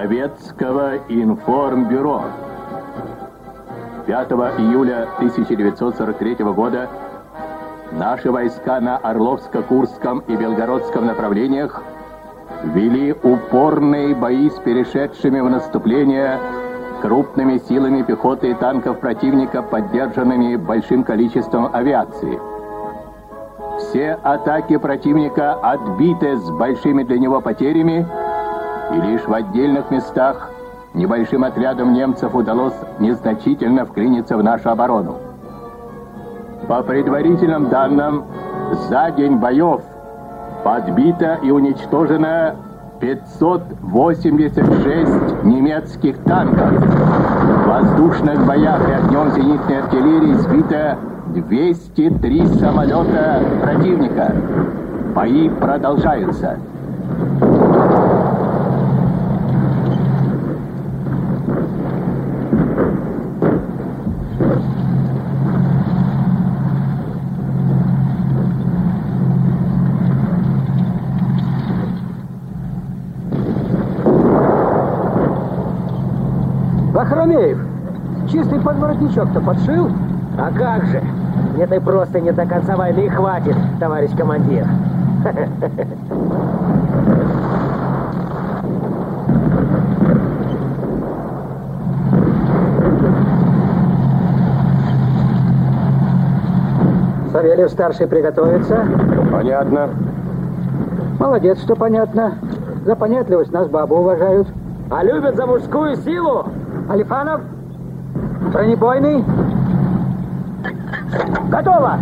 Советского информбюро. 5 июля 1943 года наши войска на Орловско-Курском и Белгородском направлениях вели упорные бои с перешедшими в наступление крупными силами пехоты и танков противника, поддержанными большим количеством авиации. Все атаки противника отбиты с большими для него потерями, и лишь в отдельных местах небольшим отрядам немцев удалось незначительно вклиниться в нашу оборону. По предварительным данным, за день боев подбито и уничтожено 586 немецких танков. В воздушных боях и огнем зенитной артиллерии сбито 203 самолета противника. Бои продолжаются. Вахромеев, чистый подворотничок-то подшил? А как же? Этой просто не до конца войны хватит, товарищ командир. Савельев-старший приготовится? Понятно. Молодец, что понятно. За понятливость нас бабы уважают. А любят за мужскую силу? Алифанов, бронебойный. Готово!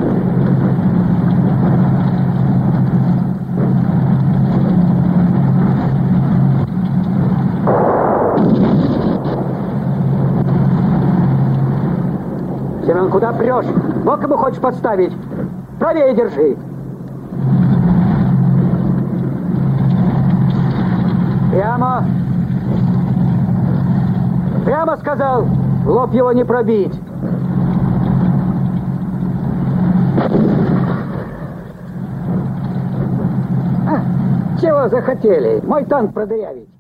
Семен, куда прешь? Бок ему хочешь подставить? Правее держи. Прямо. Прямо сказал, в лоб его не пробить. Чего захотели? Мой танк продырявить.